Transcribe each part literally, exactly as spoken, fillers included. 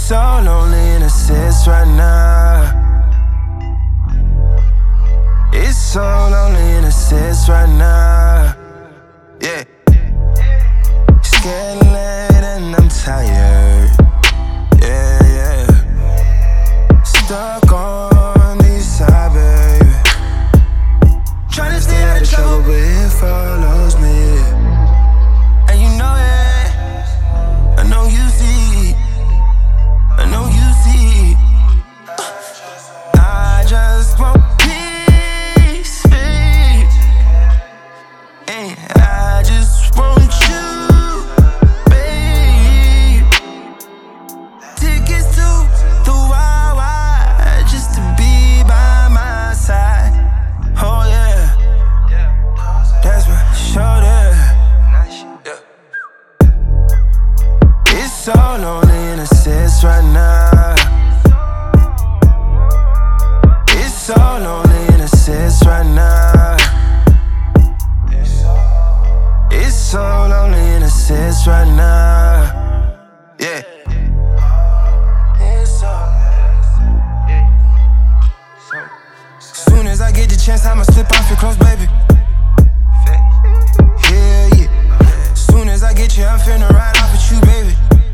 so lonely in a sense right now. It's so lonely in a sense right now. Yeah. It's getting late and I'm tired. Yeah, yeah. Stuck on the east side, baby. Trying to stay out of trouble, but it follows me. And you know it. I know you see. I know you see. I just want peace, babe. And I just want you, babe. Tickets to the wild, wild, just to be by my side. Oh yeah, that's my shoulder. It's so lonely in a sense right now. It's so lonely in a sense right now. It's so lonely in a sense right now. Yeah. Soon as I get the chance, I'ma slip off your clothes, baby. Hell yeah. Soon as I get you, I'm finna ride off with you, baby.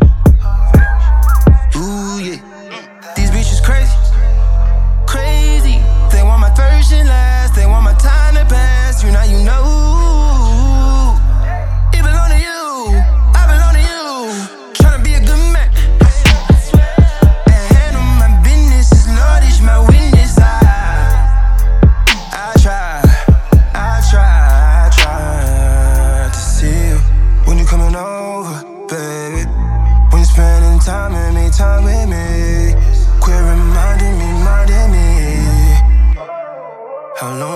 Ooh yeah. These bitches crazy, crazy. They want my version last, they want my time to pass. You know, you know. It belong to you, I belong to you. Tryna be a good man and handle my business. As Lord is my witness. I, I try, I try, I try to see you when you coming over, baby. When you spending time with me, time with me. Quit reminding me, reminding me how long